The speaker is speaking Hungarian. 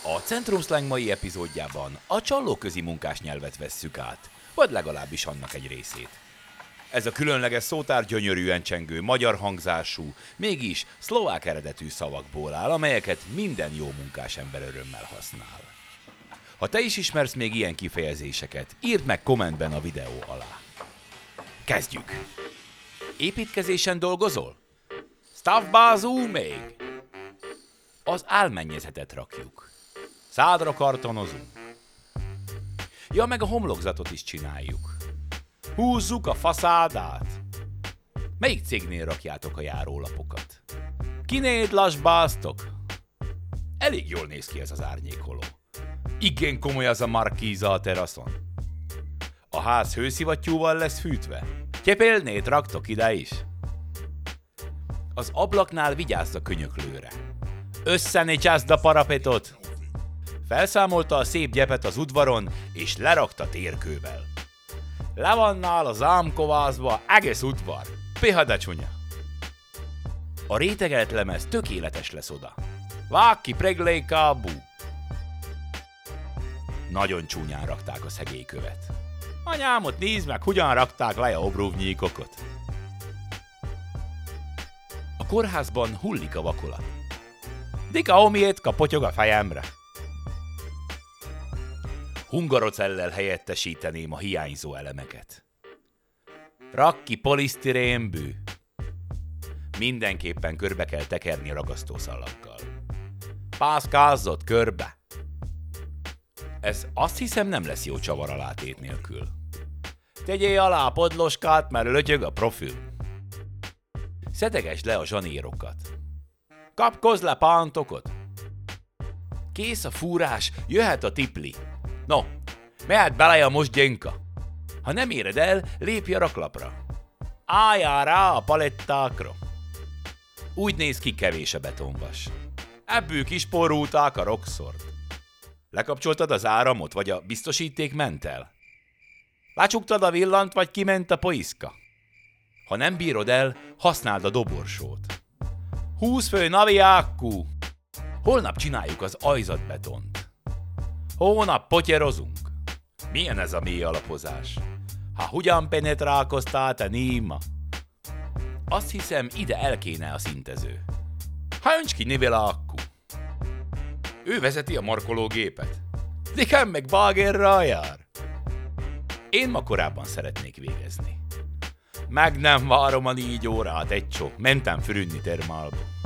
A Centrum Slang mai epizódjában a csallóközi munkás nyelvet vesszük át, vagy legalábbis annak egy részét. Ez a különleges szótár gyönyörűen csengő, magyar hangzású, mégis szlovák eredetű szavakból áll, amelyeket minden jó munkás ember örömmel használ. Ha te is ismersz még ilyen kifejezéseket, írd meg kommentben a videó alá. Kezdjük! Építkezésen dolgozol? Stavbázó még! Az álmennyezetet rakjuk. Szádra kartonozunk. Ja, meg a homlokzatot is csináljuk. Húzzuk a faszádát. Melyik cégnél rakjátok a járólapokat? Kinél lasbáztok? Elég jól néz ki ez az árnyékoló. Igen komoly az a markíza a teraszon. A ház hőszivattyúval lesz fűtve. Tyepélnét raktok ide is. Az ablaknál vigyázz a könyöklőre. Összenécsázd a parapetot. Felszámolta a szép gyepet az udvaron, és lerakta térkővel. Le van nála zámkovázva egész udvar. Piha de csúnya. A rétegelt lemez tökéletes lesz oda. Vág ki preglékábú. Nagyon csúnyán rakták a szegélykövet. Anyámot, nézd meg, hogyan rakták le a obrúvnyíkokot. A kórházban hullik a vakolat. Dika omiétka potyog a fejemre. Hungarocellel helyettesíteném a hiányzó elemeket. Rak ki polisztirénbű. Mindenképpen körbe kell tekerni ragasztószalakkal. Pászkázott körbe. Ez azt hiszem nem lesz jó csavar alátét nélkül. Tegyél alá a podloskát, mert lötyög a profil. Szedegesd le a zsanérokat. Kapkozz le pántokot. Kész a fúrás, jöhet a tipli. No, mehet bele a mosdjenka. Ha nem éred el, lépj a raklapra. Álljál rá a palettákra. Úgy néz ki, kevés a betonvas. Ebből kisporulták a rokszort. Lekapcsoltad az áramot, vagy a biztosíték ment el? Lecsuktad a villant, vagy kiment a poiszka? Ha nem bírod el, használd a doborsót. 20 fő naviákkú! Holnap csináljuk az ajzatbetont. Hónap potyerozunk. Milyen ez a mély alapozás? Ha hogyan penetrálkoztál te néma? Azt hiszem, ide el kéne a szintező. Háncs ki nivelákkú. Ő vezeti a markológépet. Nekem meg bágerrel jár. Én ma korábban szeretnék végezni. Meg nem várom a 4 órát, egy csó. Mentem fürünni termálba.